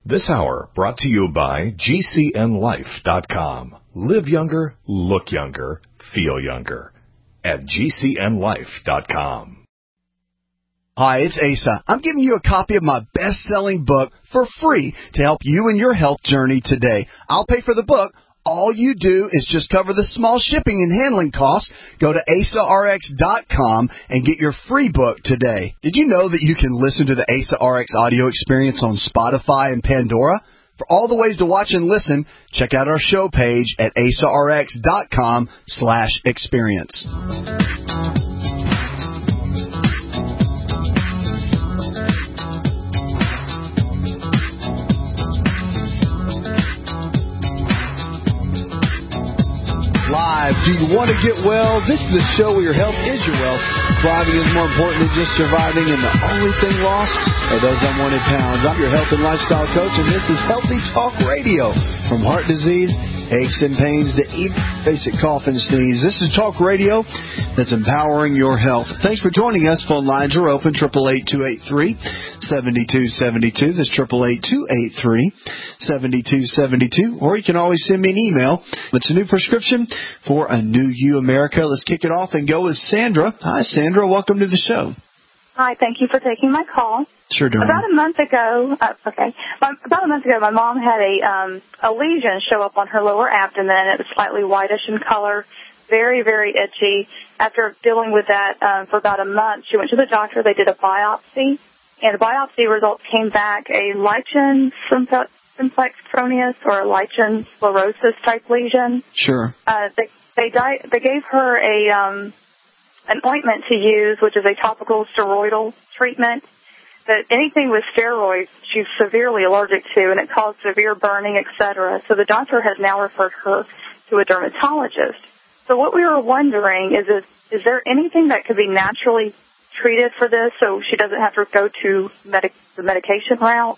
This hour brought to you by GCNLife.com. Live younger, look younger, feel younger. At GCNLife.com. Hi, it's Asa. I'm giving you a copy of my best-selling book for free to help you in your health journey today. I'll pay for the book. All you do is just cover the small shipping and handling costs. Go to AsaRx.com and get your free book today. Did you know that you can listen to the Asa RX audio experience on Spotify and Pandora? For all the ways to watch and listen, check out our show page at AsaRx.com/experience. Live. Do you want to get well? This is the show where your health is your wealth. Thriving is more important than just surviving, and the only thing lost are those unwanted pounds. I'm your health and lifestyle coach, and this is Healthy Talk Radio. From heart disease, aches and pains, to even basic cough and sneeze. This is Talk Radio that's empowering your health. Thanks for joining us. Phone lines are open, 888-283-7272. That's 888-283-7272. Or you can always send me an email. It's a new prescription for a new you, America. Let's kick it off and go with Sandra. Hi, Sandra. Welcome to the show. Hi, thank you for taking my call. Sure, darling. About a month ago, my mom had a lesion show up on her lower abdomen. It was slightly whitish in color, very, very itchy. After dealing with that for about a month, she went to the doctor. They did a biopsy, and the biopsy results came back a lichen simplex proneus or a lichen sclerosis type lesion. Sure. They gave her an ointment to use, which is a topical steroidal treatment. But anything with steroids, she's severely allergic to, and it caused severe burning, etc. So the doctor has now referred her to a dermatologist. So what we were wondering is there anything that could be naturally treated for this so she doesn't have to go to the medication route?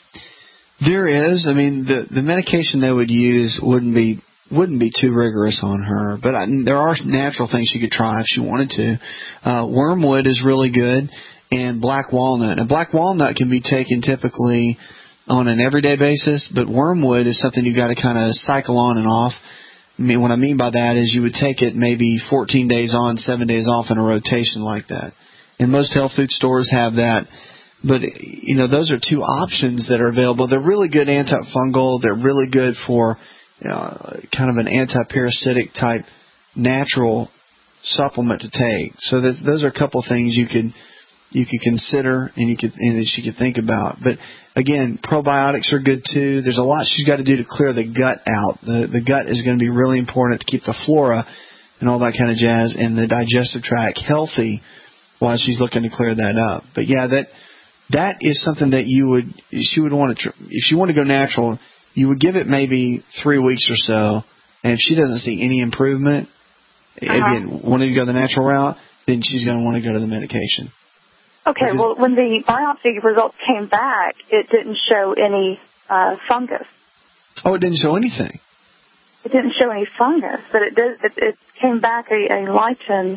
There is. I mean, the medication they would use wouldn't be too rigorous on her, but there are natural things she could try if she wanted to. Wormwood is really good, and black walnut. Now, black walnut can be taken typically on an everyday basis, but wormwood is something you got to kind of cycle on and off. I mean, what I mean by that is you would take it maybe 14 days on, 7 days off in a rotation like that. And most health food stores have that. But, you know, those are two options that are available. They're really good antifungal. They're really good for kind of an anti-parasitic type natural supplement to take. So those are a couple things you could consider and that she could think about. But again, probiotics are good too. There's a lot she's got to do to clear the gut out. The gut is going to be really important to keep the flora and all that kind of jazz and the digestive tract healthy while she's looking to clear that up. But yeah, that is something that she would want to, if she wanted to go natural, you would give it maybe 3 weeks or so, and if she doesn't see any improvement, again, wanting to go the natural route, then she's going to want to go to the medication. Okay, well, when the biopsy results came back, it didn't show any fungus. Oh, it didn't show anything? It didn't show any fungus, but it came back a lichen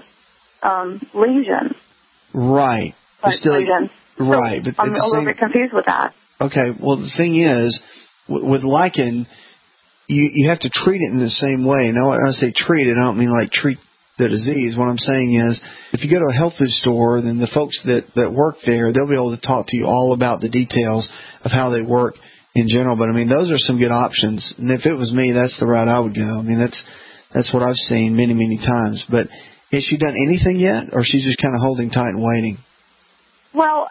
lesion. Right. Lesion. Right. So but I'm a little bit confused with that. Okay, well, the thing is, with lichen, you have to treat it in the same way. Now, when I say treat it, I don't mean like treat the disease. What I'm saying is, if you go to a health food store, then the folks that work there, they'll be able to talk to you all about the details of how they work in general. But I mean, those are some good options. And if it was me, that's the route I would go. I mean, that's what I've seen many, many times. But has she done anything yet, or she's just kind of holding tight and waiting? Well,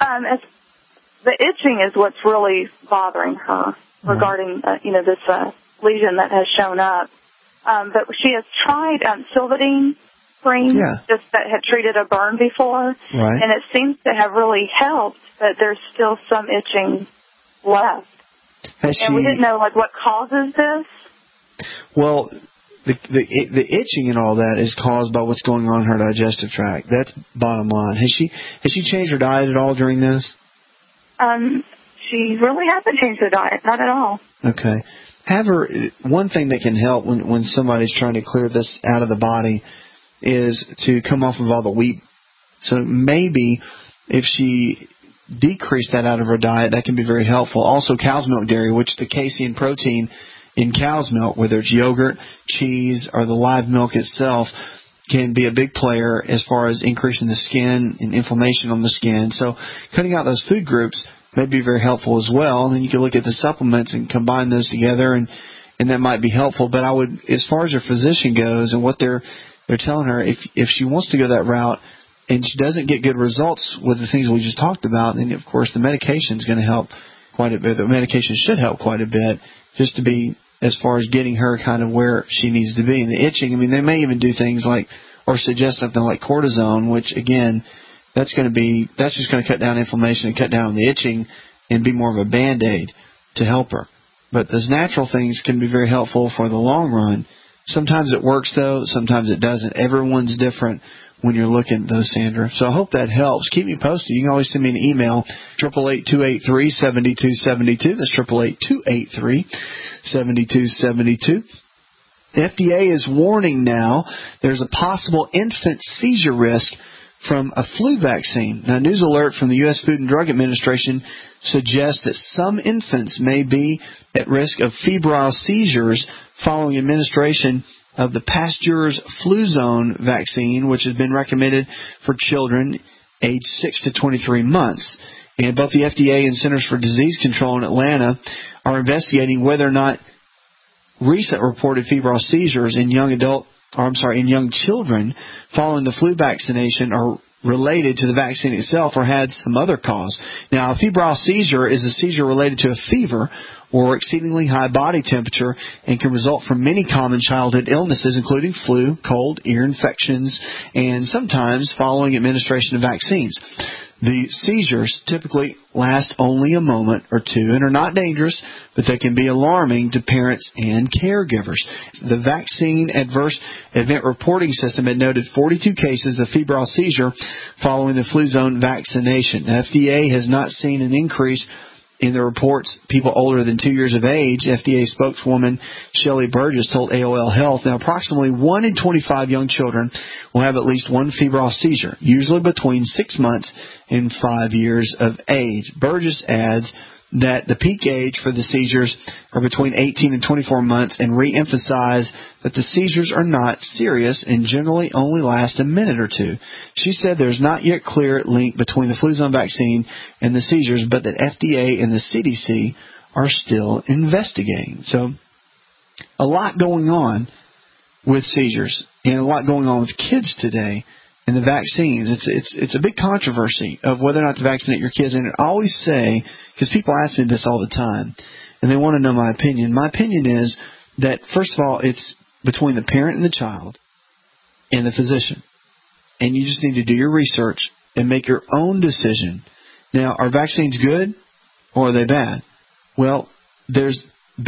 the itching is what's really bothering her regarding, this lesion that has shown up. But she has tried Silvadene cream, just that had treated a burn before, and it seems to have really helped, but there's still some itching left. And we didn't know what causes this. Well, the itching and all that is caused by what's going on in her digestive tract. That's bottom line. Has she changed her diet at all during this? She really hasn't changed her diet, not at all. Okay. Have her. One thing that can help when somebody's trying to clear this out of the body is to come off of all the wheat. So maybe if she decrease that out of her diet, that can be very helpful. Also, cow's milk dairy, which the casein protein in cow's milk, whether it's yogurt, cheese, or the live milk itself, can be a big player as far as increasing the skin and inflammation on the skin. So cutting out those food groups may be very helpful as well. And then you can look at the supplements and combine those together, and that might be helpful. But I would, as far as her physician goes and what they're telling her, if she wants to go that route and she doesn't get good results with the things we just talked about, then, of course, the medication is going to help quite a bit. The medication should help quite a bit just to be as far as getting her kind of where she needs to be. And the itching, I mean, they may even do things like, or suggest something like cortisone, which, again, that's just going to cut down inflammation and cut down on the itching and be more of a Band-Aid to help her. But those natural things can be very helpful for the long run. Sometimes it works, though. Sometimes it doesn't. Everyone's different when you're looking at those, Sandra. So I hope that helps. Keep me posted. You can always send me an email, 888-283-7272. That's 888-283-7272. The FDA is warning now there's a possible infant seizure risk from a flu vaccine. Now, news alert from the U.S. Food and Drug Administration suggests that some infants may be at risk of febrile seizures following administration of the Pasteur's Fluzone vaccine, which has been recommended for children aged 6 to 23 months. And both the FDA and Centers for Disease Control in Atlanta are investigating whether or not recent reported febrile seizures in young children following the flu vaccination are related to the vaccine itself or had some other cause. Now, a febrile seizure is a seizure related to a fever or exceedingly high body temperature and can result from many common childhood illnesses, including flu, cold, ear infections, and sometimes following administration of vaccines. The seizures typically last only a moment or two and are not dangerous, but they can be alarming to parents and caregivers. The Vaccine Adverse Event Reporting System had noted 42 cases of febrile seizure following the Fluzone vaccination. The FDA has not seen an increase in the reports people older than 2 years of age. FDA spokeswoman Shelley Burgess told AOL Health, now approximately 1 in 25 young children will have at least one febrile seizure, usually between 6 months and 5 years of age. Burgess adds that the peak age for the seizures are between 18 and 24 months and re-emphasize that the seizures are not serious and generally only last a minute or two. She said there's not yet clear link between the Fluzone vaccine and the seizures, but that FDA and the CDC are still investigating. So a lot going on with seizures and a lot going on with kids today. And the vaccines, it's a big controversy of whether or not to vaccinate your kids. And I always say, because people ask me this all the time, and they want to know my opinion. My opinion is that, first of all, it's between the parent and the child and the physician. And you just need to do your research and make your own decision. Now, are vaccines good or are they bad? Well, there's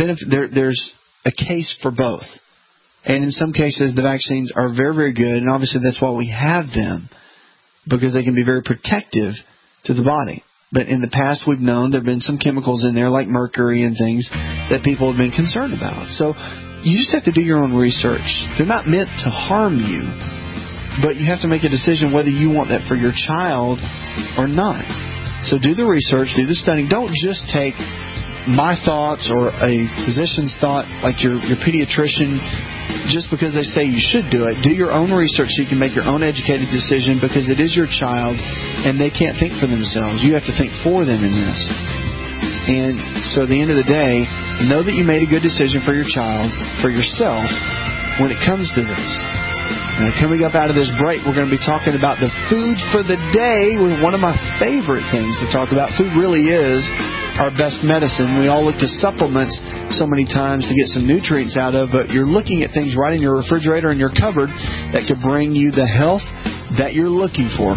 a case for both. And in some cases, the vaccines are very, very good, and obviously that's why we have them, because they can be very protective to the body. But in the past, we've known there have been some chemicals in there, like mercury and things, that people have been concerned about. So you just have to do your own research. They're not meant to harm you, but you have to make a decision whether you want that for your child or not. So do the research, do the studying. Don't just take my thoughts or a physician's thought, like your pediatrician, just because they say you should do it. Do your own research so you can make your own educated decision, because it is your child and they can't think for themselves. You have to think for them in this. And so at the end of the day, know that you made a good decision for your child, for yourself, when it comes to this. Now, coming up out of this break, we're going to be talking about the food for the day, with one of my favorite things to talk about. Food really is our best medicine. We all look to supplements so many times to get some nutrients out of, but you're looking at things right in your refrigerator and your cupboard that could bring you the health that you're looking for.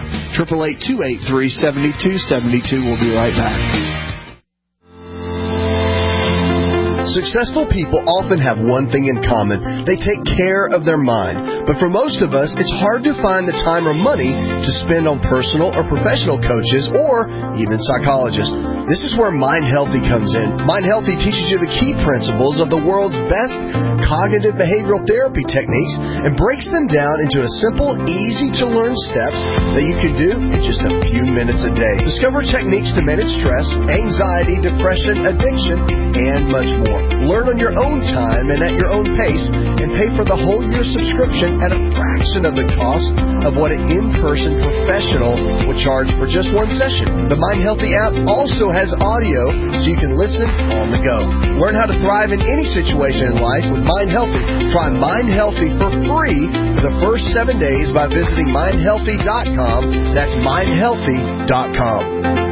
888-283-7272. We'll be right back. Successful people often have one thing in common. They take care of their mind. But for most of us, it's hard to find the time or money to spend on personal or professional coaches or even psychologists. This is where Mind Healthy comes in. Mind Healthy teaches you the key principles of the world's best cognitive behavioral therapy techniques and breaks them down into a simple, easy-to-learn steps that you can do in just a few minutes a day. Discover techniques to manage stress, anxiety, depression, addiction, and much more. Learn on your own time and at your own pace, and pay for the whole year subscription at a fraction of the cost of what an in-person professional would charge for just one session. The Mind Healthy app also has audio so you can listen on the go. Learn how to thrive in any situation in life with Mind Healthy. Try Mind Healthy for free for the first 7 days by visiting mindhealthy.com. That's mindhealthy.com.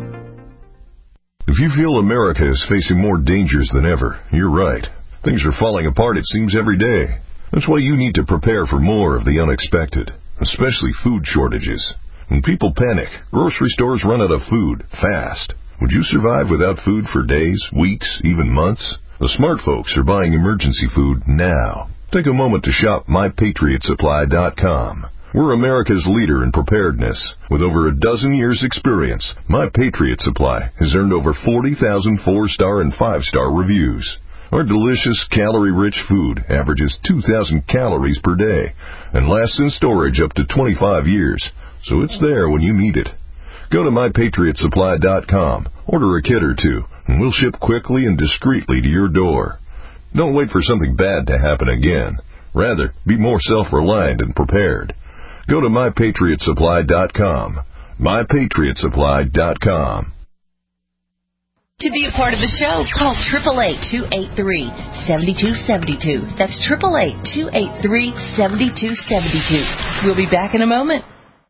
If you feel America is facing more dangers than ever, you're right. Things are falling apart, it seems, every day. That's why you need to prepare for more of the unexpected, especially food shortages. When people panic, grocery stores run out of food fast. Would you survive without food for days, weeks, even months? The smart folks are buying emergency food now. Take a moment to shop MyPatriotSupply.com. We're America's leader in preparedness. With over a dozen years' experience, My Patriot Supply has earned over 40,000 4-star and 5-star reviews. Our delicious, calorie-rich food averages 2,000 calories per day and lasts in storage up to 25 years, so it's there when you need it. Go to MyPatriotSupply.com, order a kit or two, and we'll ship quickly and discreetly to your door. Don't wait for something bad to happen again. Rather, be more self-reliant and prepared. Go to MyPatriotSupply.com. MyPatriotSupply.com. To be a part of the show, call 888-283-7272. That's 888-283-7272. We'll be back in a moment.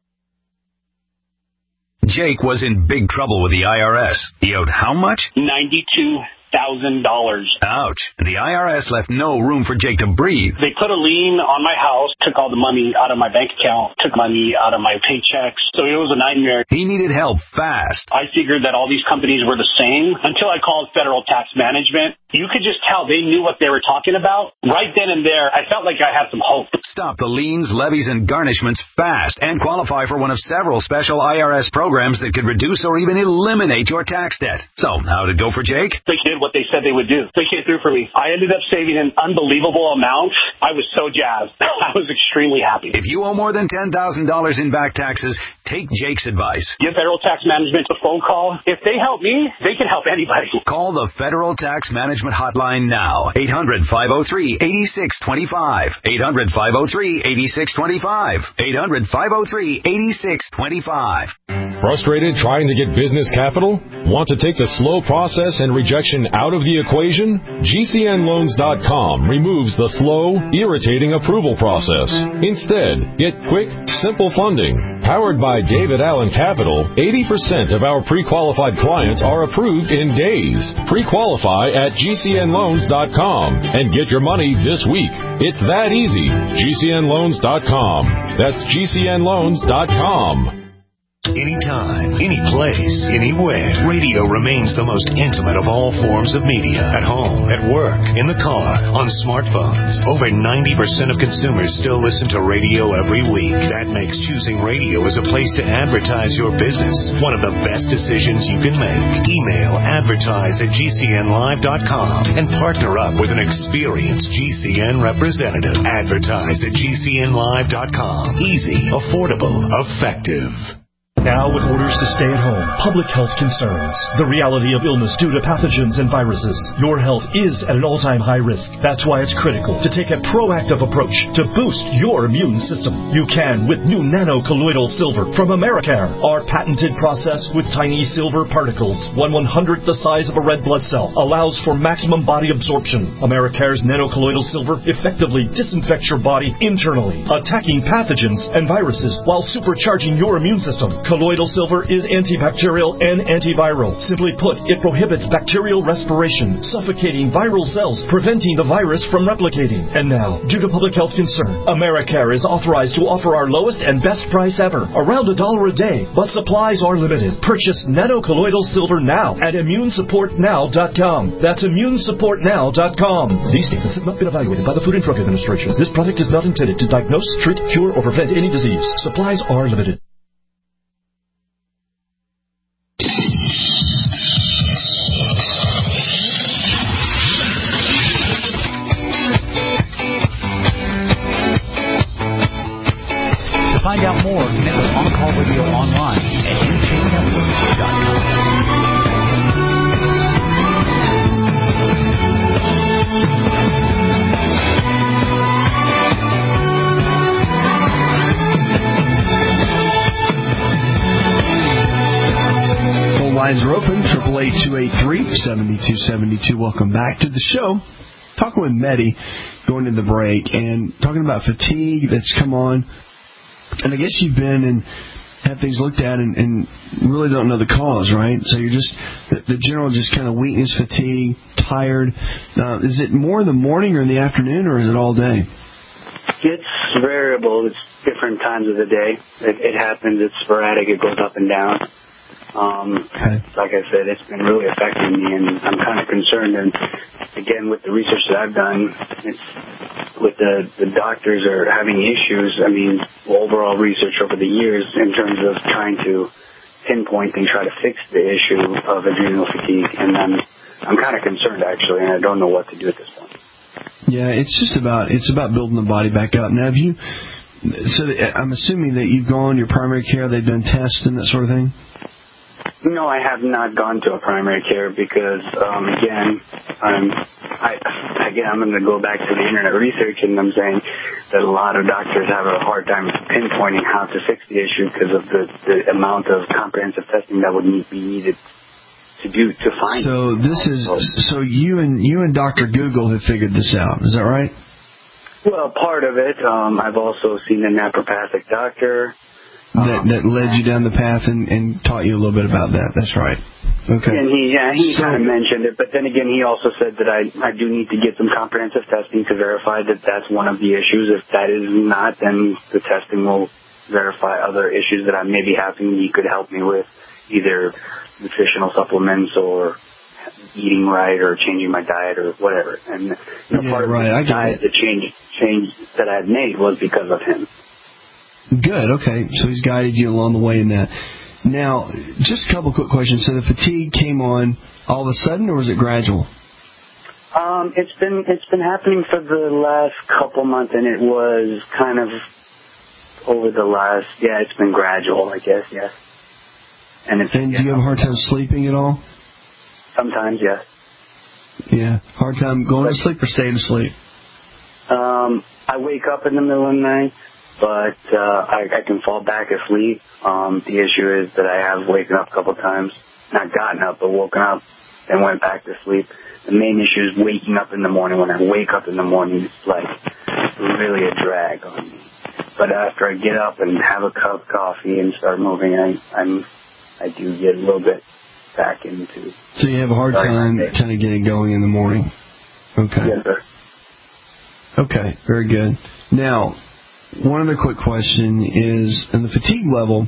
Jake was in big trouble with the IRS. He owed how much? $92,000. Ouch. And the IRS left no room for Jake to breathe. They put a lien on my house, took all the money out of my bank account, took money out of my paychecks. So it was a nightmare. He needed help fast. I figured that all these companies were the same until I called Federal Tax Management. You could just tell they knew what they were talking about. Right then and there, I felt like I had some hope. Stop the liens, levies, and garnishments fast and qualify for one of several special IRS programs that could reduce or even eliminate your tax debt. So, how'd it go for Jake? They did what they said they would do. They came through for me. I ended up saving an unbelievable amount. I was so jazzed. I was extremely happy. If you owe more than $10,000 in back taxes, take Jake's advice. Give Federal Tax Management a phone call. If they help me, they can help anybody. Call the Federal Tax Management hotline now. 800-503-8625. 800-503-8625. 800-503-8625. Frustrated trying to get business capital? Want to take the slow process and rejection out of the equation? GCNLoans.com removes the slow, irritating approval process. Instead, get quick, simple funding. Powered by David Allen Capital, 80% of our pre-qualified clients are approved in days. Pre-qualify at GCNLoans.com and get your money this week. It's that easy. GCNLoans.com. That's GCNLoans.com. Anytime, any place, anywhere, radio remains the most intimate of all forms of media. At home, at work, in the car, on smartphones. Over 90% of consumers still listen to radio every week. That makes choosing radio as a place to advertise your business one of the best decisions you can make. Email advertise@GCNlive.com and partner up with an experienced GCN representative. Advertise at GCNlive.com. Easy, affordable, effective. Now, with orders to stay at home, public health concerns, the reality of illness due to pathogens and viruses, your health is at an all-time high risk. That's why it's critical to take a proactive approach to boost your immune system. You can with new nano-colloidal silver from Americare. Our patented process with tiny silver particles, 1/100th the size of a red blood cell, allows for maximum body absorption. Americare's nano-colloidal silver effectively disinfects your body internally, attacking pathogens and viruses while supercharging your immune system. Colloidal silver is antibacterial and antiviral. Simply put, it prohibits bacterial respiration, suffocating viral cells, preventing the virus from replicating. And now, due to public health concern, Americare is authorized to offer our lowest and best price ever, around $1 a day, but supplies are limited. Purchase nanocolloidal silver now at immunesupportnow.com. That's immunesupportnow.com. These statements have not been evaluated by the Food and Drug Administration. This product is not intended to diagnose, treat, cure, or prevent any disease. Supplies are limited. To find out more, connect with On Call Radio online at NJNetwork.com. Lines are open, 888-283-7272. Welcome back to the show. Talking with Mehdi, going to the break, and talking about fatigue that's come on. And I guess you've been and had things looked at and really don't know the cause, right? So you're just, the general just kind of weakness, fatigue, tired. Is it more in the morning or in the afternoon, or is it all day? It's variable. It's different times of the day. It happens. It's sporadic. It goes up and down. Like I said, it's been really affecting me, and I'm kind of concerned. And again, with the research that I've done, it's with the doctors are having issues. I mean, overall research over the years in terms of trying to pinpoint and try to fix the issue of adrenal fatigue. And I'm kind of concerned, actually, and I don't know what to do at this point. Yeah, it's about building the body back up. Now, I'm assuming that you've gone your primary care, they've done tests and that sort of thing? No, I have not gone to a primary care because, again, I'm going to go back to the internet research, and I'm saying that a lot of doctors have a hard time pinpointing how to fix the issue because of the amount of comprehensive testing that would be needed to do to find. So you and Dr. Google have figured this out. Is that right? Well, part of it. I've also seen a naturopathic doctor. That led you down the path and taught you a little bit about that. That's right. Okay. And he kind of mentioned it, but then again, he also said that I do need to get some comprehensive testing to verify that that's one of the issues. If that is not, then the testing will verify other issues that I may be having. He could help me with either nutritional supplements or eating right or changing my diet or whatever. And part of the diet, the change that I had made was because of him. Good, okay. So he's guided you along the way in that. Now, just a couple quick questions. So the fatigue came on all of a sudden, or was it gradual? It's been happening for the last couple months, and it was kind of over the last, it's been gradual, I guess, yes. And do you have a hard time sleeping at all? Sometimes, yes. Yeah, hard time going to sleep or staying asleep? I wake up in the middle of the night. But I can fall back asleep. The issue is that I have waken up a couple times, not gotten up, but woken up and went back to sleep. The main issue is waking up in the morning. When I wake up in the morning, it's like really a drag on me. But after I get up and have a cup of coffee and start moving, I do get a little bit back into. So you have a hard time kind of getting going in the morning. Okay. Yes, sir. Okay, very good. Now, one other quick question is, in the fatigue level,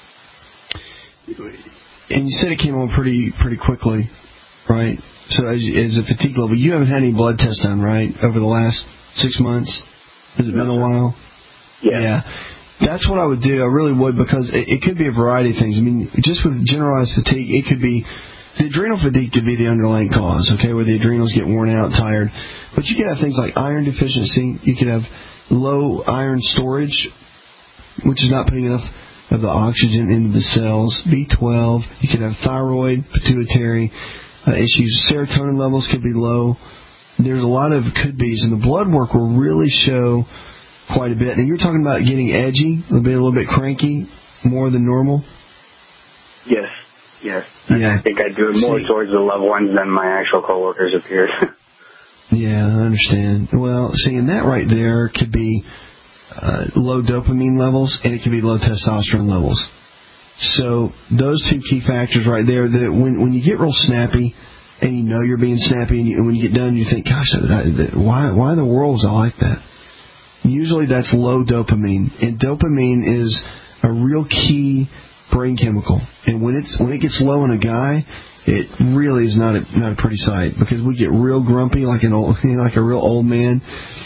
and you said it came on pretty quickly, right? So as a fatigue level, you haven't had any blood tests done, right, over the last 6 months? Has it been a while? Yeah. That's what I would do. I really would, because it could be a variety of things. I mean, just with generalized fatigue, it could be, the adrenal fatigue could be the underlying cause, okay, where the adrenals get worn out, tired. But you could have things like iron deficiency. You could have low iron storage, which is not putting enough of the oxygen into the cells. B12. You could have thyroid, pituitary issues. Serotonin levels could be low. There's a lot of could-bes, and the blood work will really show quite a bit. And you're talking about getting edgy, a little bit cranky, more than normal? Yes. Yeah. I think I do it more towards the loved ones than my actual coworkers appears. Yeah, I understand. Well, seeing that right there could be low dopamine levels, and it could be low testosterone levels. So those two key factors right there, that when you get real snappy and you know you're being snappy, and when you get done you think, gosh, why in the world was I like that? Usually that's low dopamine, and dopamine is a real key brain chemical. And when it gets low in a guy, it really is not a pretty sight, because we get real grumpy like a real old man,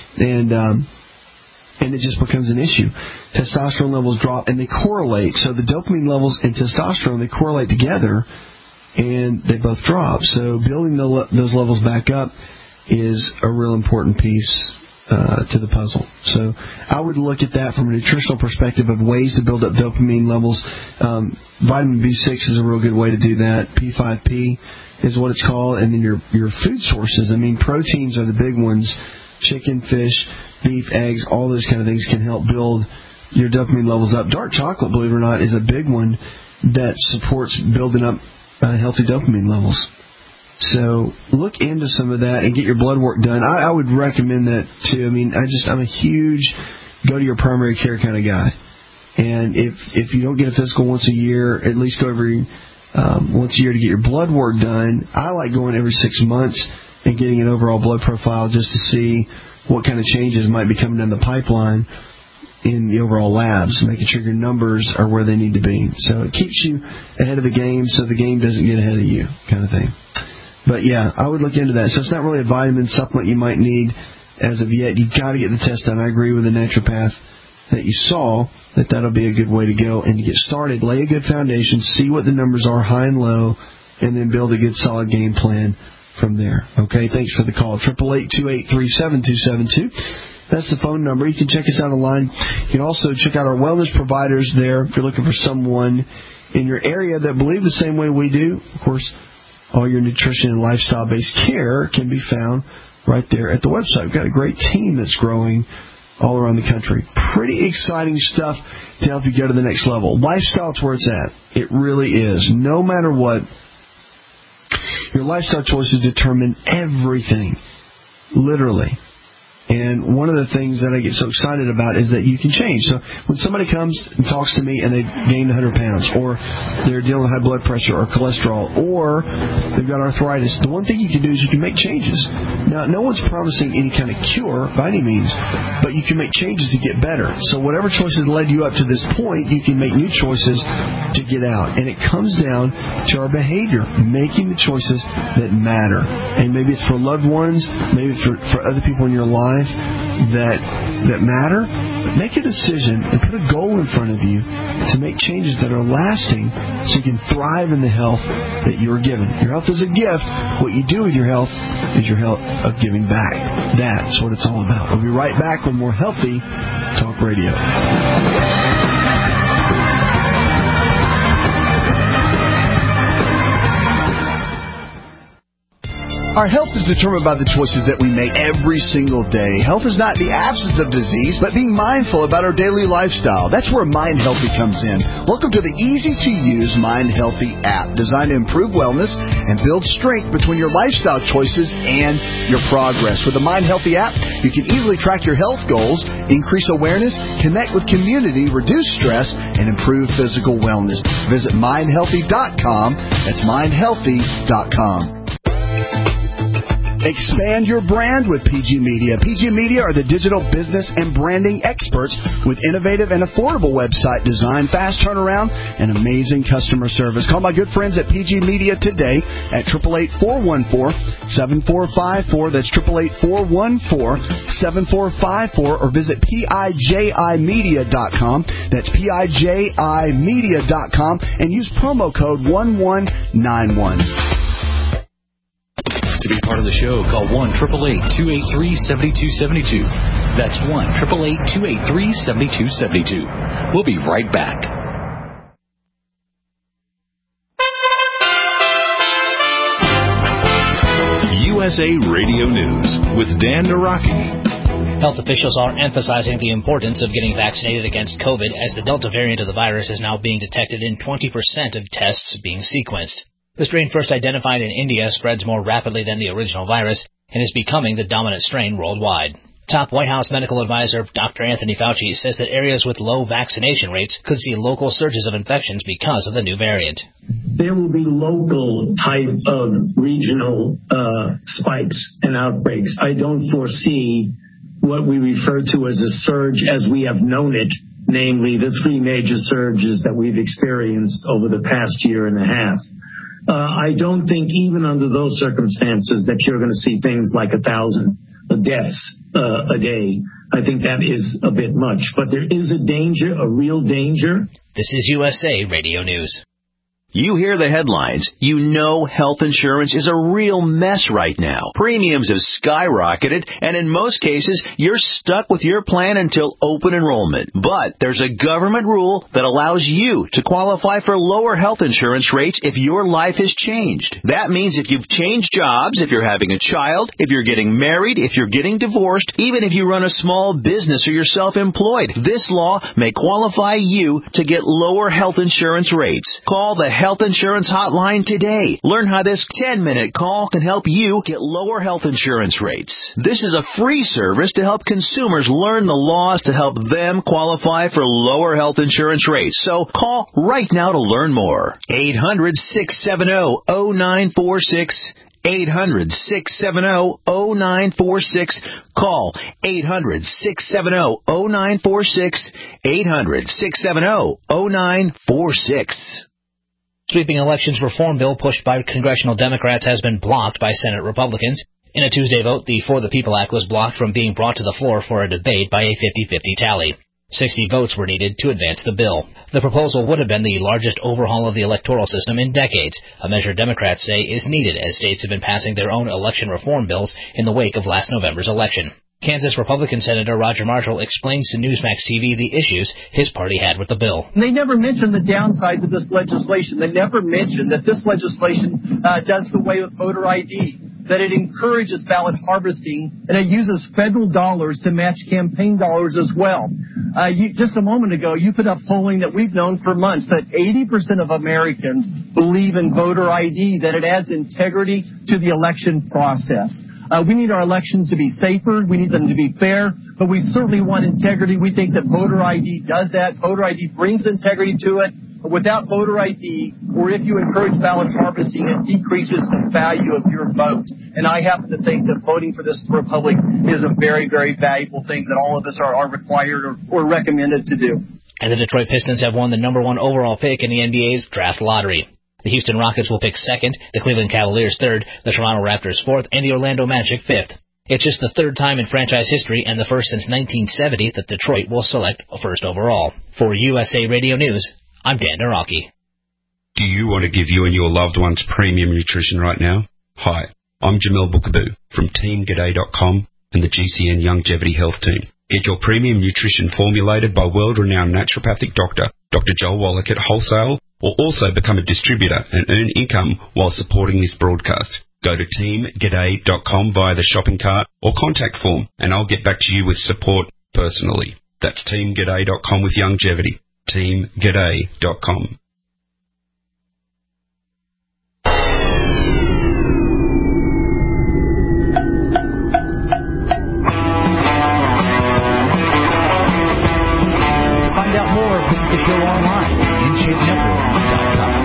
and it just becomes an issue. Testosterone levels drop, and they correlate. So the dopamine levels and testosterone, they correlate together, and they both drop. So building those levels back up is a real important piece to the puzzle. So I would look at that from a nutritional perspective of ways to build up dopamine levels. Vitamin B6 is a real good way to do that. P5P is what it's called. And then your food sources. I mean, proteins are the big ones. Chicken, fish, beef, eggs, all those kind of things can help build your dopamine levels up. Dark chocolate, believe it or not, is a big one that supports building up healthy dopamine levels. So look into some of that and get your blood work done. I would recommend that too. I mean, I'm a huge go to your primary care kind of guy. And if you don't get a physical once a year, at least go every once a year to get your blood work done. I like going every 6 months and getting an overall blood profile just to see what kind of changes might be coming down the pipeline in the overall labs, making sure your numbers are where they need to be. So it keeps you ahead of the game so the game doesn't get ahead of you, kind of thing. But yeah, I would look into that. So it's not really a vitamin supplement you might need as of yet. You've got to get the test done. I agree with the naturopath that you saw, that'll be a good way to go. And to get started, lay a good foundation, see what the numbers are, high and low, and then build a good solid game plan from there. Okay, thanks for the call. 888-283-7272. That's the phone number. You can check us out online. You can also check out our wellness providers there if you're looking for someone in your area that believe the same way we do. Of course, all your nutrition and lifestyle-based care can be found right there at the website. We've got a great team that's growing all around the country. Pretty exciting stuff to help you go to the next level. Lifestyle's where it's at. It really is. No matter what, your lifestyle choices determine everything, literally. And one of the things that I get so excited about is that you can change. So when somebody comes and talks to me and they've gained 100 pounds, or they're dealing with high blood pressure or cholesterol, or they've got arthritis, the one thing you can do is you can make changes. Now, no one's promising any kind of cure by any means, but you can make changes to get better. So whatever choices led you up to this point, you can make new choices to get out. And it comes down to our behavior, making the choices that matter. And maybe it's for loved ones, maybe it's for other people in your life that matter, but make a decision and put a goal in front of you to make changes that are lasting so you can thrive in the health that you are given. Your health is a gift. What you do with your health is your health of giving back. That's what it's all about. We'll be right back with more Healthy Talk Radio. Our health is determined by the choices that we make every single day. Health is not the absence of disease, but being mindful about our daily lifestyle. That's where Mind Healthy comes in. Welcome to the easy-to-use Mind Healthy app, designed to improve wellness and build strength between your lifestyle choices and your progress. With the Mind Healthy app, you can easily track your health goals, increase awareness, connect with community, reduce stress, and improve physical wellness. Visit mindhealthy.com. That's mindhealthy.com. Expand your brand with PG Media. PG Media are the digital business and branding experts with innovative and affordable website design, fast turnaround, and amazing customer service. Call my good friends at PG Media today at 888-414-7454. That's 888-414-7454, or visit PIJImedia.com. That's PIJImedia.com, and use promo code 1191. To be part of the show, call 1-888-283-7272. That's 1-888-283-7272. We'll be right back. USA Radio News with Dan Naraki. Health officials are emphasizing the importance of getting vaccinated against COVID, as the Delta variant of the virus is now being detected in 20% of tests being sequenced. The strain, first identified in India, spreads more rapidly than the original virus and is becoming the dominant strain worldwide. Top White House medical advisor Dr. Anthony Fauci says that areas with low vaccination rates could see local surges of infections because of the new variant. There will be local type of regional spikes and outbreaks. I don't foresee what we refer to as a surge as we have known it, namely the three major surges that we've experienced over the past year and a half. I don't think even under those circumstances that you're going to see things like 1,000 deaths a day. I think that is a bit much. But there is a danger, a real danger. This is USA Radio News. You hear the headlines. You know health insurance is a real mess right now. Premiums have skyrocketed, and in most cases, you're stuck with your plan until open enrollment. But there's a government rule that allows you to qualify for lower health insurance rates if your life has changed. That means if you've changed jobs, if you're having a child, if you're getting married, if you're getting divorced, even if you run a small business or you're self-employed, this law may qualify you to get lower health insurance rates. Call the Health Insurance Hotline today. Learn how this 10-minute call can help you get lower health insurance rates. This is a free service to help consumers learn the laws to help them qualify for lower health insurance rates. So call right now to learn more. 800-670-0946. 800-670-0946. Call 800-670-0946. 800-670-0946. Sweeping elections reform bill pushed by congressional Democrats has been blocked by Senate Republicans. In a Tuesday vote, the For the People Act was blocked from being brought to the floor for a debate by a 50-50 tally. 60 votes were needed to advance the bill. The proposal would have been the largest overhaul of the electoral system in decades, a measure Democrats say is needed as states have been passing their own election reform bills in the wake of last November's election. Kansas Republican Senator Roger Marshall explains to Newsmax TV the issues his party had with the bill. They never mentioned the downsides of this legislation. They never mentioned that this legislation does away with voter ID, that it encourages ballot harvesting, and it uses federal dollars to match campaign dollars as well. Just a moment ago, you put up polling that we've known for months that 80% of Americans believe in voter ID, that it adds integrity to the election process. We need our elections to be safer. We need them to be fair, but we certainly want integrity. We think that voter ID does that. Voter ID brings integrity to it. Without voter ID, or if you encourage ballot harvesting, it decreases the value of your vote. And I happen to think that voting for this republic is a very, very valuable thing that all of us are required or recommended to do. And the Detroit Pistons have won the #1 overall pick in the NBA's draft lottery. The Houston Rockets will pick second, the Cleveland Cavaliers third, the Toronto Raptors fourth, and the Orlando Magic fifth. It's just the third time in franchise history and the first since 1970 that Detroit will select first overall. For USA Radio News, I'm Dan Naraki. Do you want to give you and your loved ones premium nutrition right now? Hi, I'm Jamel Bookaboo from TeamGaday.com and the GCN Longevity Health Team. Get your premium nutrition formulated by world-renowned naturopathic doctor, Dr. Joel Wallach at Wholesale, or also become a distributor and earn income while supporting this broadcast. Go to teamgaday.com via the shopping cart or contact form, and I'll get back to you with support personally. That's teamgaday.com with longevity. teamgaday.com. To find out more, visit the show online at InShapeNetwork.com.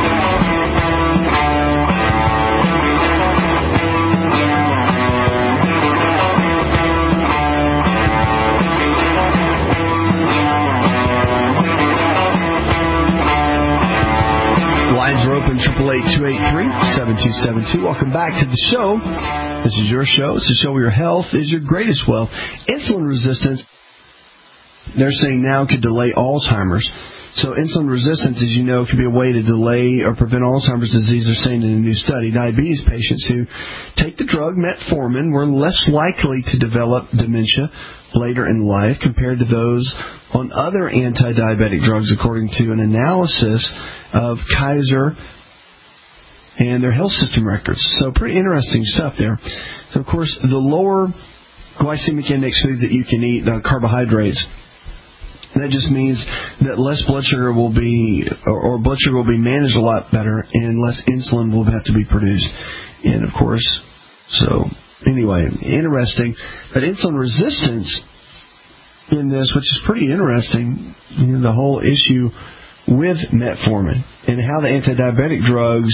Lines are open, 888-283-7272. Welcome back to the show. This is your show. It's the show where your health is your greatest wealth. Insulin resistance, they're saying now could delay Alzheimer's. So insulin resistance, as you know, can be a way to delay or prevent Alzheimer's disease. They're saying in a new study, diabetes patients who take the drug metformin were less likely to develop dementia later in life compared to those on other anti-diabetic drugs, according to an analysis of Kaiser and their health system records. So pretty interesting stuff there. So, of course, the lower glycemic index foods that you can eat, carbohydrates, that just means that less blood sugar will be, or blood sugar will be managed a lot better, and less insulin will have to be produced. And, of course, so anyway, interesting. But insulin resistance in this, which is pretty interesting, the whole issue with metformin and how the anti-diabetic drugs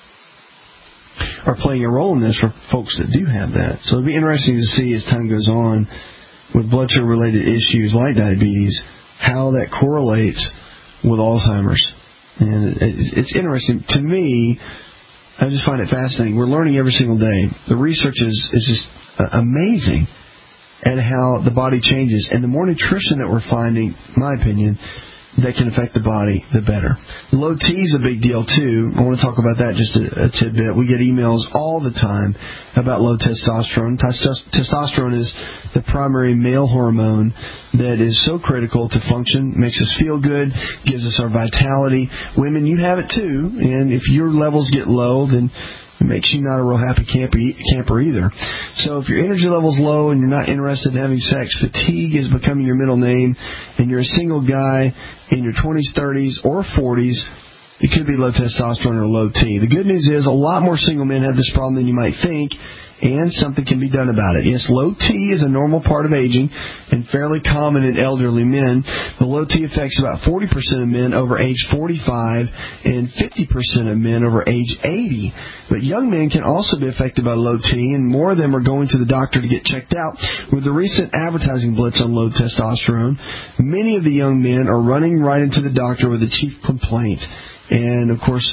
are playing a role in this for folks that do have that. So it'll be interesting to see as time goes on with blood sugar-related issues like diabetes, how that correlates with Alzheimer's. And it's interesting. To me, I just find it fascinating. We're learning every single day. The research is just amazing at how the body changes. And the more nutrition that we're finding, in my opinion, that can affect the body, the better. Low T is a big deal, too. I want to talk about that just a tidbit. We get emails all the time about low testosterone. Testosterone is the primary male hormone that is so critical to function, makes us feel good, gives us our vitality. Women, you have it, too. And if your levels get low, then it makes you not a real happy camper either. So if your energy level's low and you're not interested in having sex, fatigue is becoming your middle name, and you're a single guy in your 20s, 30s, or 40s, it could be low testosterone or low T. The good news is a lot more single men have this problem than you might think, and something can be done about it. Yes, low T is a normal part of aging and fairly common in elderly men. The low T affects about 40% of men over age 45 and 50% of men over age 80. But young men can also be affected by low T, and more of them are going to the doctor to get checked out. With the recent advertising blitz on low testosterone, many of the young men are running right into the doctor with a chief complaint. And, of course,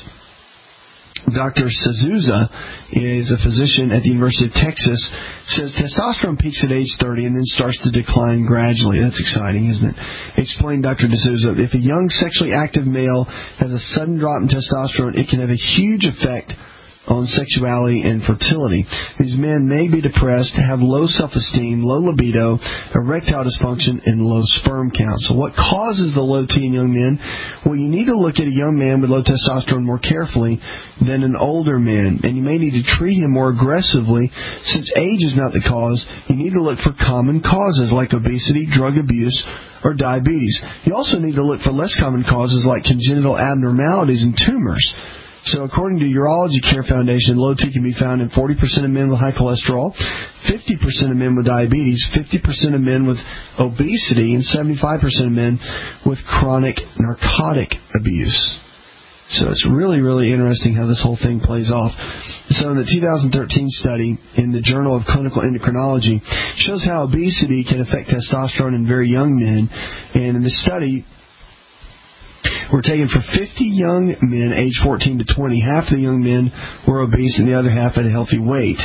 Dr. Sazusa is a physician at the University of Texas, says testosterone peaks at age 30 and then starts to decline gradually. That's exciting, isn't it? Explained Dr. D'Souza, if a young sexually active male has a sudden drop in testosterone, it can have a huge effect on sexuality and fertility. These men may be depressed, have low self-esteem, low libido, erectile dysfunction, and low sperm count. So what causes the low T in young men? Well, you need to look at a young man with low testosterone more carefully than an older man, and you may need to treat him more aggressively. Since age is not the cause, you need to look for common causes like obesity, drug abuse, or diabetes. You also need to look for less common causes like congenital abnormalities and tumors. So according to Urology Care Foundation, low T can be found in 40% of men with high cholesterol, 50% of men with diabetes, 50% of men with obesity, and 75% of men with chronic narcotic abuse. So it's really, really interesting how this whole thing plays off. So in the 2013 study in the Journal of Clinical Endocrinology shows how obesity can affect testosterone in very young men. And in the study, were taken for 50 young men aged 14 to 20. Half of the young men were obese and the other half had a healthy weight.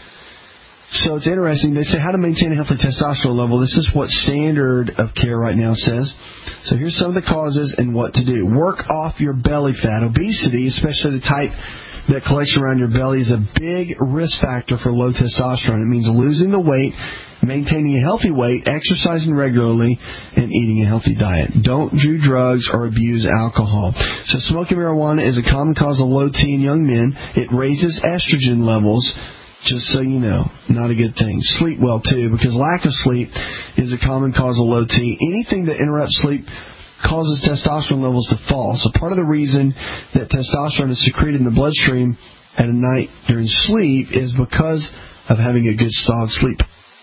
So it's interesting. They say how to maintain a healthy testosterone level. This is what standard of care right now says. So here's some of the causes and what to do. Work off your belly fat. Obesity, especially the type that collects around your belly, is a big risk factor for low testosterone. It means losing the weight, maintaining a healthy weight, exercising regularly, and eating a healthy diet. Don't do drugs or abuse alcohol. So smoking marijuana is a common cause of low T in young men. It raises estrogen levels, just so you know. Not a good thing. Sleep well, too, because lack of sleep is a common cause of low T. Anything that interrupts sleep causes testosterone levels to fall. So part of the reason that testosterone is secreted in the bloodstream at night during sleep is because of having a good solid sleep.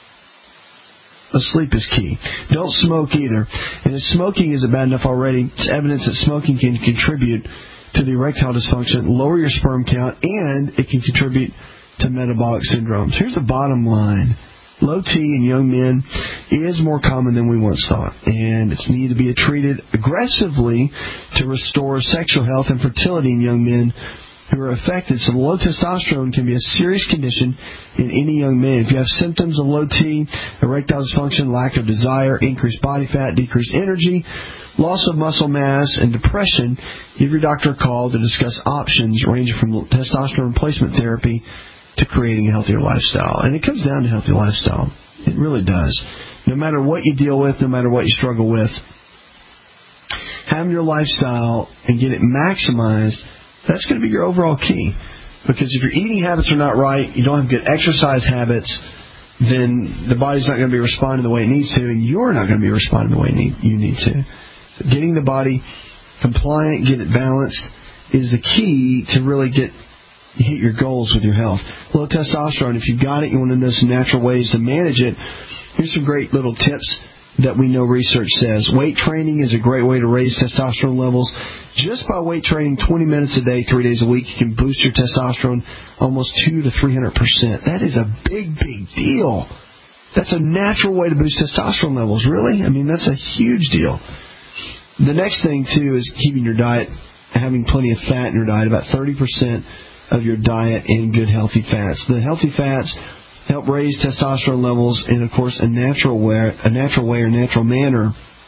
Sleep is key. Don't smoke either. And if smoking isn't bad enough already, it's evidence that smoking can contribute to the erectile dysfunction, lower your sperm count, and it can contribute to metabolic syndromes. Here's the bottom line. Low T in young men is more common than we once thought, and it's needed to be treated aggressively to restore sexual health and fertility in young men who are affected. So low testosterone can be a serious condition in any young man. If you have symptoms of low T, erectile dysfunction, lack of desire, increased body fat, decreased energy, loss of muscle mass, and depression, give your doctor a call to discuss options ranging from testosterone replacement therapy to creating a healthier lifestyle. And it comes down to healthy lifestyle. It really does. No matter what you deal with, no matter what you struggle with, having your lifestyle and get it maximized, that's going to be your overall key. Because if your eating habits are not right, you don't have good exercise habits, then the body's not going to be responding the way it needs to, and you're not going to be responding the way you need to. So getting the body compliant, get it balanced, is the key to really get you hit your goals with your health. Low testosterone, if you've got it, you want to know some natural ways to manage it. Here's some great little tips that we know research says. Weight training is a great way to raise testosterone levels. Just by weight training 20 minutes a day, 3 days a week, you can boost your testosterone almost 200 to 300%. That is a big, big deal. That's a natural way to boost testosterone levels, really? I mean, that's a huge deal. The next thing, too, is keeping your diet, having plenty of fat in your diet, about 30% of your diet in good, healthy fats. The healthy fats help raise testosterone levels in, of course, a natural way or natural manner,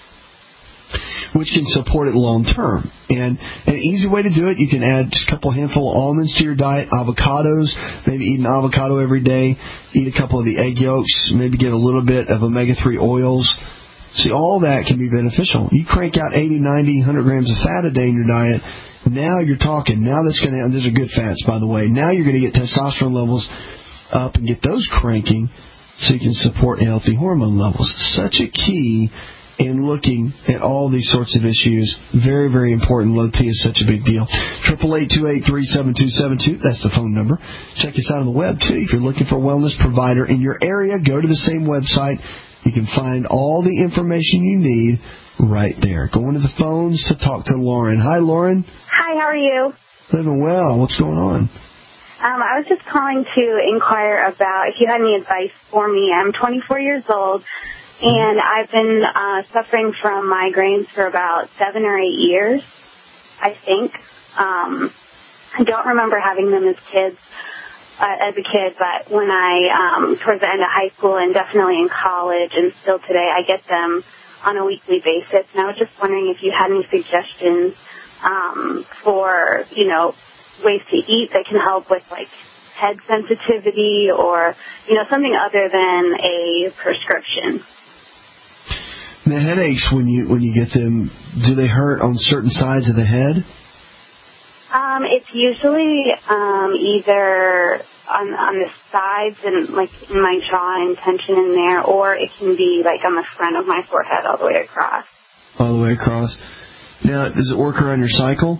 which can support it long term. And an easy way to do it, you can add just a couple handful of almonds to your diet, avocados, maybe eat an avocado every day, eat a couple of the egg yolks, maybe get a little bit of omega-3 oils. See, all that can be beneficial. You crank out 80, 90, 100 grams of fat a day in your diet, now you're talking. Now that's going to, these are good fats, by the way. Now you're going to get testosterone levels up and get those cranking so you can support healthy hormone levels. Such a key in looking at all these sorts of issues. Very, very important. Low T is such a big deal. 888-283-7272. That's the phone number. Check us out on the web, too. If you're looking for a wellness provider in your area, go to the same website. You can find all the information you need right there. Going to the phones to talk to Lauren. Hi, Lauren. Hi, how are you? Living well. What's going on? I was just calling to inquire about if you had any advice for me. I'm 24 years old, and I've been suffering from migraines for about 7 or 8 years, I think. I don't remember having them as a kid, but when I, towards the end of high school and definitely in college and still today, I get them on a weekly basis. And I was just wondering if you had any suggestions for, ways to eat that can help with, like, head sensitivity or, something other than a prescription. The headaches, when you get them, do they hurt on certain sides of the head? It's usually either on the sides and, like, in my jaw and tension in there, or it can be, like, on the front of my forehead all the way across. All the way across. Now, does it work around your cycle?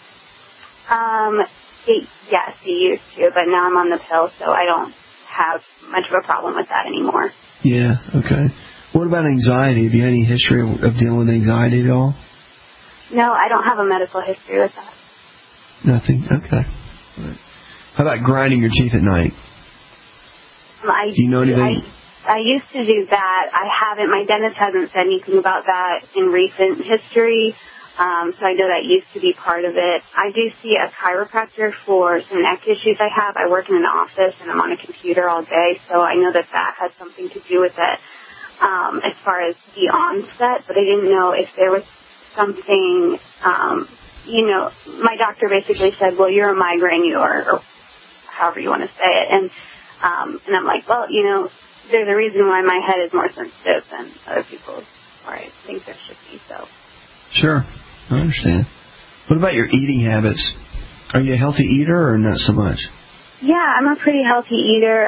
Yes, it used to, but now I'm on the pill, so I don't have much of a problem with that anymore. Yeah, okay. What about anxiety? Have you had any history of dealing with anxiety at all? No, I don't have a medical history with that. Nothing? Okay. Right. How about grinding your teeth at night? Do you know anything? I used to do that. I haven't. My dentist hasn't said anything about that in recent history. So I know that used to be part of it. I do see a chiropractor for some neck issues I have. I work in an office and I'm on a computer all day, so I know that has something to do with it as far as the onset, but I didn't know if there was something, my doctor basically said, well, you're a migraine, or however you want to say it, and I'm like, well, there's a reason why my head is more sensitive than other people's, or I think there should be, so. Sure. I understand. What about your eating habits? Are you a healthy eater or not so much? Yeah, I'm a pretty healthy eater.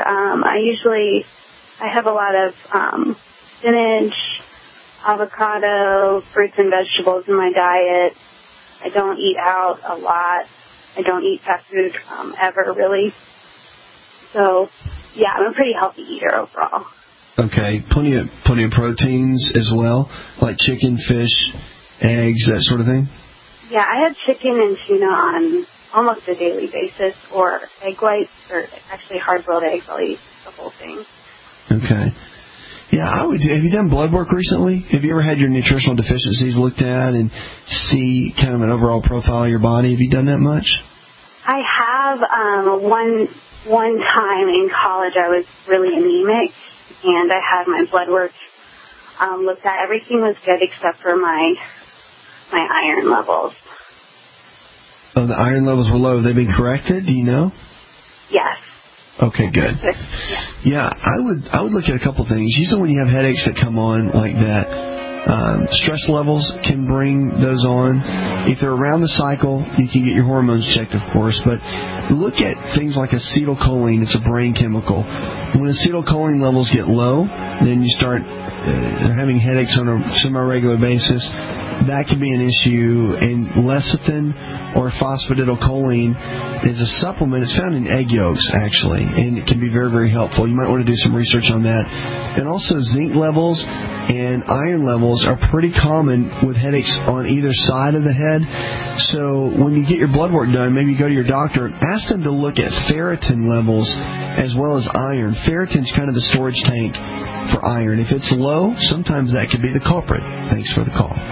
I have a lot of spinach, avocado, fruits and vegetables in my diet. I don't eat out a lot. I don't eat fast food ever, really. So, yeah, I'm a pretty healthy eater overall. Okay. Plenty of proteins as well, like chicken, fish, eggs, that sort of thing? Yeah, I have chicken and tuna on almost a daily basis, or egg whites, or actually hard-boiled eggs. I'll eat the whole thing. Okay. Yeah, have you done blood work recently? Have you ever had your nutritional deficiencies looked at and see kind of an overall profile of your body? Have you done that much? I have. One time in college I was really anemic, and I had my blood work looked at. Everything was good except for my iron levels. Oh, the iron levels were low. Have they been corrected? Do you know? Yes. Okay, good. Yeah, I would look at a couple things. Usually when you have headaches that come on like that, stress levels can bring those on. If they're around the cycle, you can get your hormones checked, of course. But look at things like acetylcholine. It's a brain chemical. When acetylcholine levels get low, then you start having headaches on a semi-regular basis. That can be an issue. And lecithin or phosphatidylcholine is a supplement. It's found in egg yolks, actually, and it can be very, very helpful. You might want to do some research on that. And also zinc levels and iron levels are pretty common with headaches on either side of the head. So when you get your blood work done, maybe you go to your doctor, ask them to look at ferritin levels as well as iron. Ferritin's kind of the storage tank for iron. If it's low, sometimes that could be the culprit. Thanks for the call.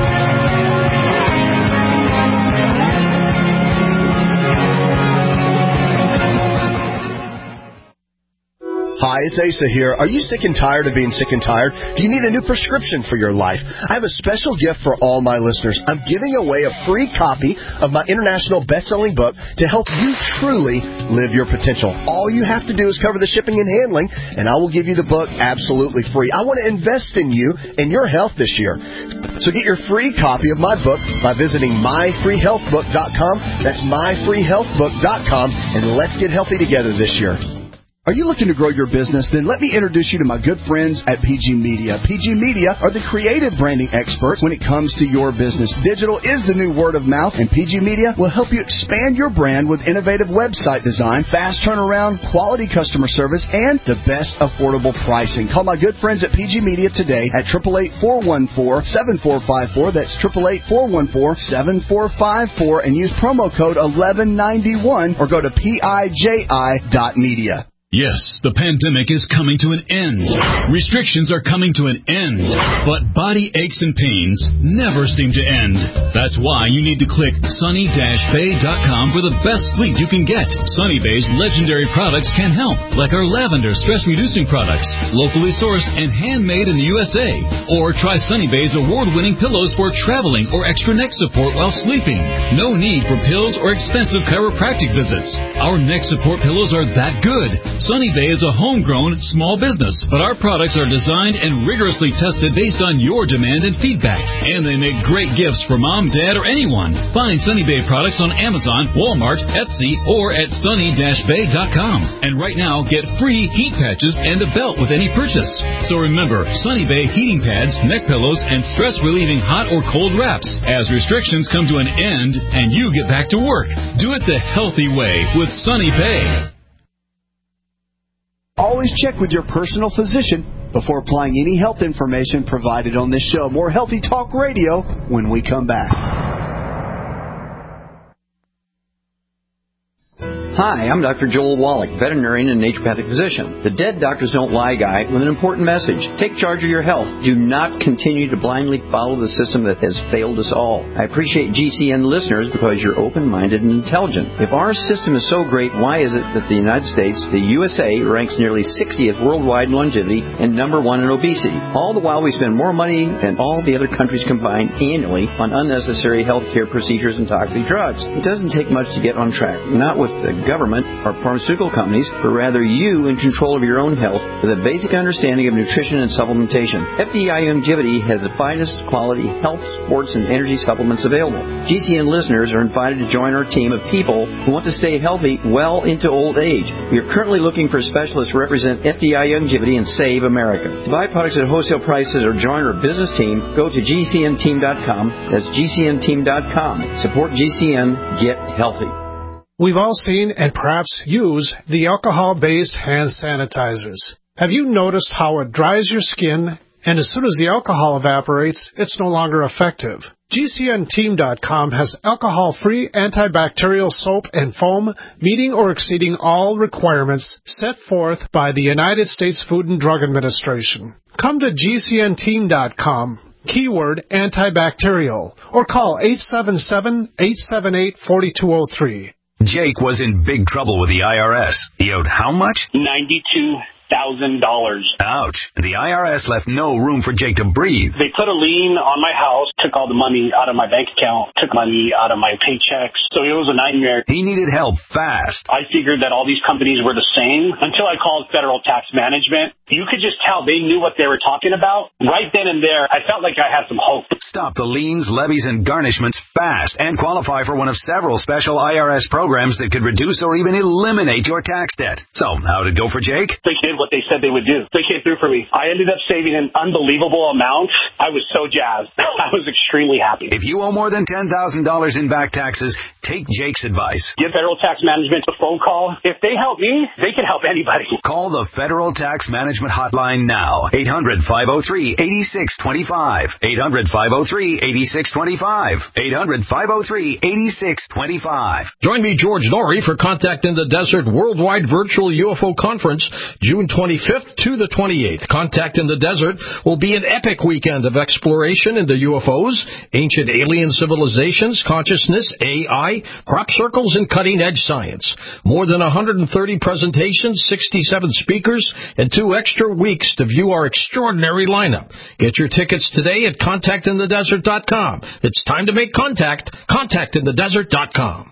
Hi, it's Asa here. Are you sick and tired of being sick and tired? Do you need a new prescription for your life? I have a special gift for all my listeners. I'm giving away a free copy of my international best-selling book to help you truly live your potential. All you have to do is cover the shipping and handling, and I will give you the book absolutely free. I want to invest in you and your health this year. So get your free copy of my book by visiting myfreehealthbook.com. That's myfreehealthbook.com, and let's get healthy together this year. Are you looking to grow your business? Then let me introduce you to my good friends at PG Media. PG Media are the creative branding experts when it comes to your business. Digital is the new word of mouth, and PG Media will help you expand your brand with innovative website design, fast turnaround, quality customer service, and the best affordable pricing. Call my good friends at PG Media today at 888-414-7454. That's 888-414-7454, and use promo code 1191 or go to PIJI.media. Yes, the pandemic is coming to an end. Restrictions are coming to an end. But body aches and pains never seem to end. That's why you need to click sunny-bay.com for the best sleep you can get. Sunny Bay's legendary products can help, like our lavender stress-reducing products, locally sourced and handmade in the USA. Or try Sunny Bay's award-winning pillows for traveling or extra neck support while sleeping. No need for pills or expensive chiropractic visits. Our neck support pillows are that good. Sunny Bay is a homegrown, small business, but our products are designed and rigorously tested based on your demand and feedback. And they make great gifts for mom, dad, or anyone. Find Sunny Bay products on Amazon, Walmart, Etsy, or at sunny-bay.com. And right now, get free heat patches and a belt with any purchase. So remember, Sunny Bay heating pads, neck pillows, and stress-relieving hot or cold wraps. As restrictions come to an end and you get back to work, do it the healthy way with Sunny Bay. Always check with your personal physician before applying any health information provided on this show. More Healthy Talk Radio when we come back. Hi, I'm Dr. Joel Wallach, veterinarian and naturopathic physician. The Dead Doctors Don't Lie guy with an important message. Take charge of your health. Do not continue to blindly follow the system that has failed us all. I appreciate GCN listeners because you're open-minded and intelligent. If our system is so great, why is it that the United States, the USA, ranks nearly 60th worldwide in longevity and number 1 in obesity? All the while we spend more money than all the other countries combined annually on unnecessary healthcare procedures and toxic drugs. It doesn't take much to get on track. Not with the government or pharmaceutical companies, but rather you in control of your own health with a basic understanding of nutrition and supplementation. FDI Longevity has the finest quality health, sports, and energy supplements available. GCN listeners are invited to join our team of people who want to stay healthy well into old age. We are currently looking for specialists to represent FDI Longevity and Save America. To buy products at wholesale prices or join our business team, go to GCNteam.com. That's GCNteam.com. Support GCN. Get healthy. We've all seen and perhaps use the alcohol-based hand sanitizers. Have you noticed how it dries your skin, and as soon as the alcohol evaporates, it's no longer effective? GCNteam.com has alcohol-free antibacterial soap and foam meeting or exceeding all requirements set forth by the United States Food and Drug Administration. Come to GCNteam.com. Keyword antibacterial, or call 877-878-4203. Jake was in big trouble with the IRS. He owed how much? $92,000. Ouch. The IRS left no room for Jake to breathe. They put a lien on my house, took all the money out of my bank account, took money out of my paychecks. So it was a nightmare. He needed help fast. I figured that all these companies were the same until I called Federal Tax Management. You could just tell they knew what they were talking about. Right then and there, I felt like I had some hope. Stop the liens, levies, and garnishments fast and qualify for one of several special IRS programs that could reduce or even eliminate your tax debt. So, how'd it go for Jake? They gave did what they said they would do. They came through for me. I ended up saving an unbelievable amount. I was so jazzed. I was extremely happy. If you owe more than $10,000 in back taxes, take Jake's advice. Give Federal Tax Management a phone call. If they help me, they can help anybody. Call the Federal Tax Management Hotline now. 800-503-8625. 800-503-8625. 800-503-8625. Join me, George Norrie, for Contact in the Desert Worldwide Virtual UFO Conference, June 25th to the 28th. Contact in the Desert will be an epic weekend of exploration into UFOs, ancient alien civilizations, consciousness, AI, crop circles, and cutting-edge science. More than 130 presentations, 67 speakers, and 2 extra weeks to view our extraordinary lineup. Get your tickets today at contactinthedesert.com. It's time to make contact. Contactinthedesert.com.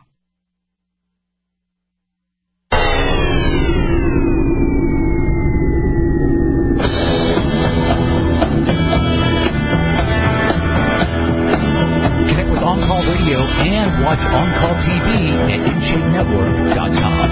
On-Call Radio and watch On-Call TV at InShapeNetwork.com.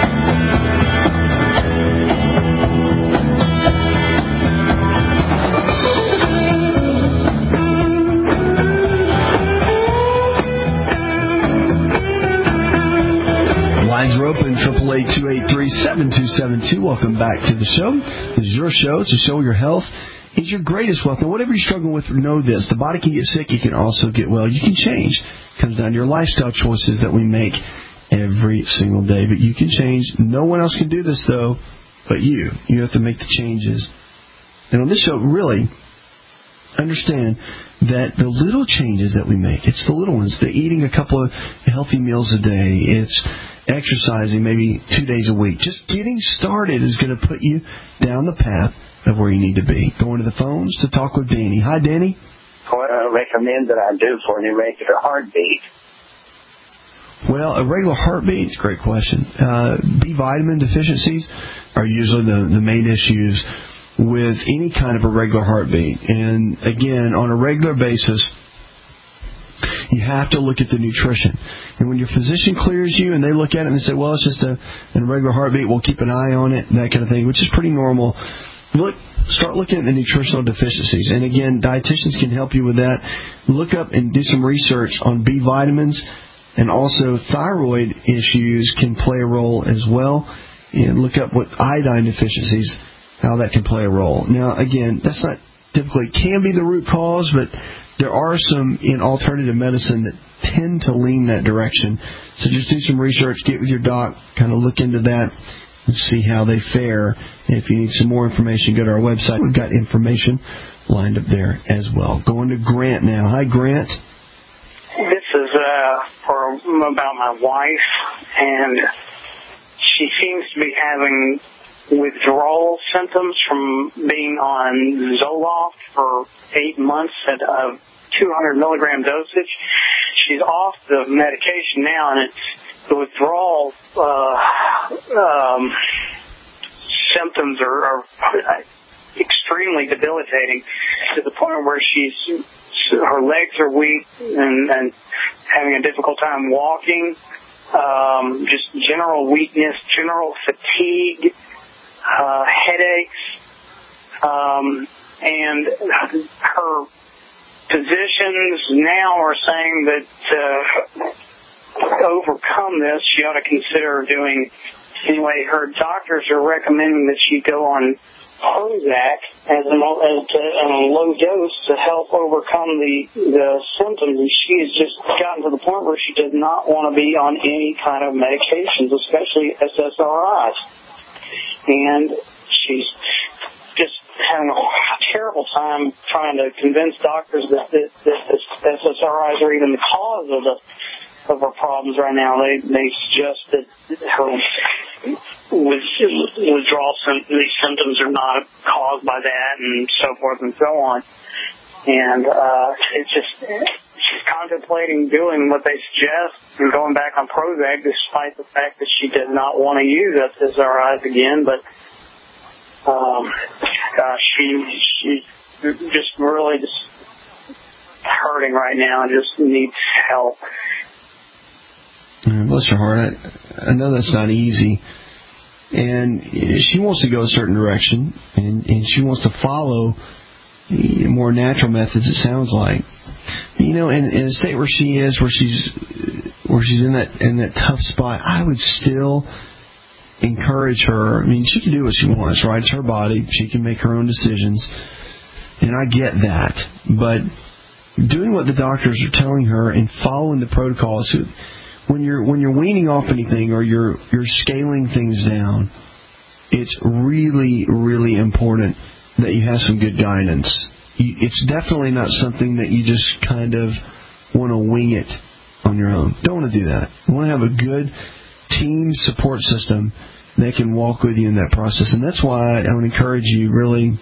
Lines are open, 888-283-7272. Welcome back to the show. This is your show. It's a show where your health is your greatest wealth. And whatever you're struggling with, know this. The body can get sick. You can also get well. You can change. It comes down to your lifestyle choices that we make every single day. But you can change. No one else can do this, though, but you. You have to make the changes. And on this show, really, understand that the little changes that we make, it's the little ones. The eating a couple of healthy meals a day. It's exercising maybe 2 days a week. Just getting started is going to put you down the path of where you need to be. Going to the phones to talk with Danny. Hi, Danny. What I recommend that I do for an irregular heartbeat? Well, a regular heartbeat, it's a great question. B vitamin deficiencies are usually the main issues with any kind of irregular heartbeat. And again, on a regular basis, you have to look at the nutrition. And when your physician clears you and they look at it and they say, well, it's just an irregular heartbeat, we'll keep an eye on it, that kind of thing, which is pretty normal. Start looking at the nutritional deficiencies. And again, dietitians can help you with that. Look up and do some research on B vitamins, and also thyroid issues can play a role as well. And look up what iodine deficiencies, how that can play a role. Now, again, that's not typically can be the root cause, but there are some in alternative medicine that tend to lean that direction. So just do some research, get with your doc, kind of look into that, and see how they fare. And if you need some more information, go to our website. We've got information lined up there as well. Going to Grant now. Hi, Grant. This is about my wife, and she seems to be having withdrawal symptoms from being on Zoloft for 8 months at a 200 milligram dosage. She's off the medication now, and the withdrawal symptoms are extremely debilitating to the point where her legs are weak and having a difficult time walking, just general weakness, general fatigue, headaches, and her physicians now are saying that to overcome this, she ought to consider doing, anyway, her doctors are recommending that she go on Prozac as a low dose to help overcome the symptoms, and she has just gotten to the point where she does not want to be on any kind of medications, especially SSRIs. And she's just having a terrible time trying to convince doctors that SSRIs are even the cause of her problems right now. They suggest that her withdrawal these symptoms are not caused by that, and so forth and so on. And she's contemplating doing what they suggest and going back on Prozac, despite the fact that she does not want to use SSRIs again. But she's just really just hurting right now and just needs help. Bless her heart. I know that's not easy. and she wants to go a certain direction, and she wants to follow more natural methods, it sounds like. In a state where she is, where she's in that tough spot, I would still encourage her. I mean, she can do what she wants, right? It's her body. She can make her own decisions, and I get that. But doing what the doctors are telling her and following the protocols, when you're weaning off anything or you're scaling things down, it's really, really important that you have some good guidance. It's definitely not something that you just kind of want to wing it on your own. Don't want to do that. You want to have a good team support system that can walk with you in that process. And that's why I would encourage you really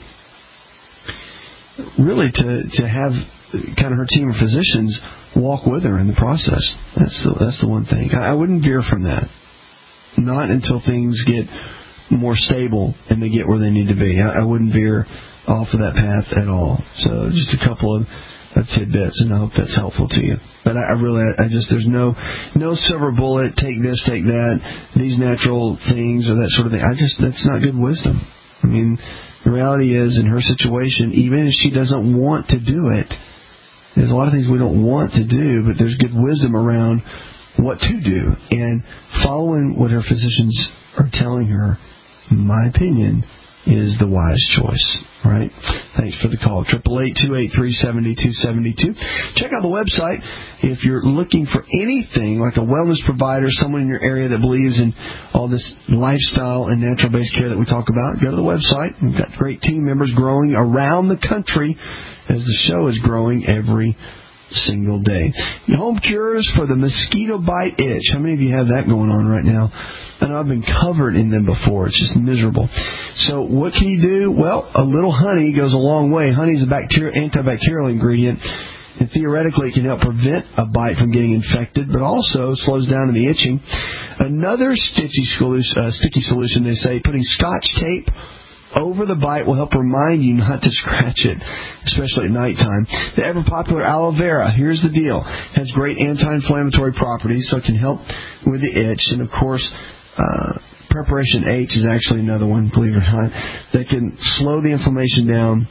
to have kind of her team of physicians walk with her in the process. That's the one thing. I wouldn't veer from that. Not until things get more stable and they get where they need to be. I wouldn't veer off of that path at all. So just a couple of tidbits, and I hope that's helpful to you. But I just there's no silver bullet, take this, take that, these natural things or that sort of thing. That's not good wisdom. I mean, the reality is, in her situation, even if she doesn't want to do it, there's a lot of things we don't want to do, but there's good wisdom around what to do. And following what her physicians are telling her, in my opinion, is the wise choice. Right? Thanks for the call. 888-283-7272. Check out the website if you're looking for anything like a wellness provider, someone in your area that believes in all this lifestyle and natural-based care that we talk about. Go to the website. We've got great team members growing around the country as the show is growing every single day. Home cures for the mosquito bite itch. How many of you have that going on right now? I know I've been covered in them before. It's just miserable. So what can you do? Well, a little honey goes a long way. Honey is a antibacterial ingredient, and theoretically it can help prevent a bite from getting infected, but also slows down the itching. Another sticky solution, they say, putting Scotch tape over the bite will help remind you not to scratch it, especially at nighttime. The ever-popular aloe vera, here's the deal, has great anti-inflammatory properties, so it can help with the itch. And, of course, Preparation H is actually another one, believe it or not, that can slow the inflammation down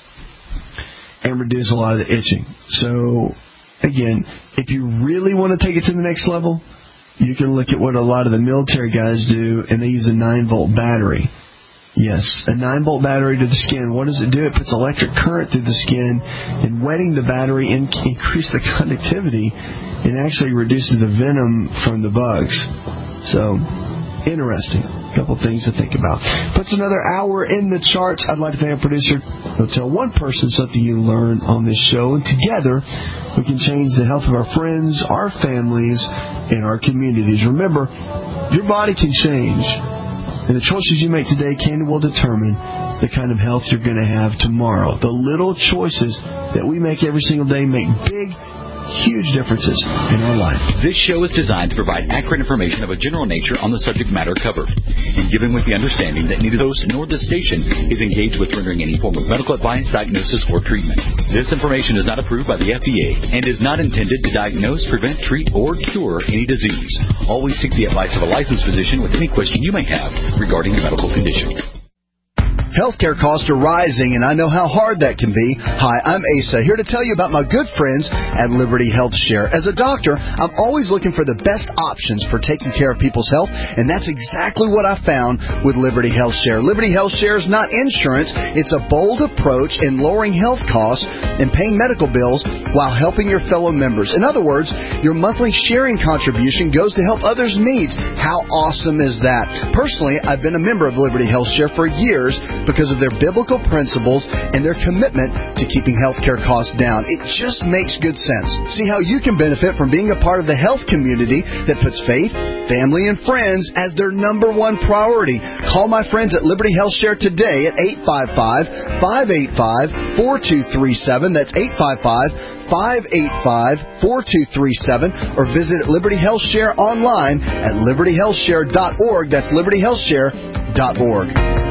and reduce a lot of the itching. So, again, if you really want to take it to the next level, you can look at what a lot of the military guys do, and they use a 9-volt battery. Yes, a 9-volt battery to the skin. What does it do? It puts electric current through the skin, and wetting the battery increases the conductivity and actually reduces the venom from the bugs. So, interesting. A couple things to think about. Puts another hour in the charts. I'd like to thank our producer. He'll tell one person something you learn on this show, and together we can change the health of our friends, our families, and our communities. Remember, your body can change. And the choices you make today can and will determine the kind of health you're going to have tomorrow. The little choices that we make every single day make big, huge differences in our life. This show is designed to provide accurate information of a general nature on the subject matter covered, and given with the understanding that neither the host nor the station is engaged with rendering any form of medical advice, diagnosis, or treatment. This information is not approved by the FDA and is not intended to diagnose, prevent, treat, or cure any disease. Always seek the advice of a licensed physician with any question you may have regarding a medical condition. Healthcare costs are rising, and I know how hard that can be. Hi, I'm Asa, here to tell you about my good friends at Liberty Health Share. As a doctor, I'm always looking for the best options for taking care of people's health, and that's exactly what I found with Liberty Health Share. Liberty Health Share is not insurance. It's a bold approach in lowering health costs and paying medical bills while helping your fellow members. In other words, your monthly sharing contribution goes to help others' needs. How awesome is that? Personally, I've been a member of Liberty Health Share for years because of their biblical principles and their commitment to keeping healthcare costs down. It just makes good sense. See how you can benefit from being a part of the health community that puts faith, family, and friends as their number one priority. Call my friends at Liberty Health Share today at 855-585-4237. That's 855-585-4237, or visit Liberty Health Share online at libertyhealthshare.org. That's libertyhealthshare.org.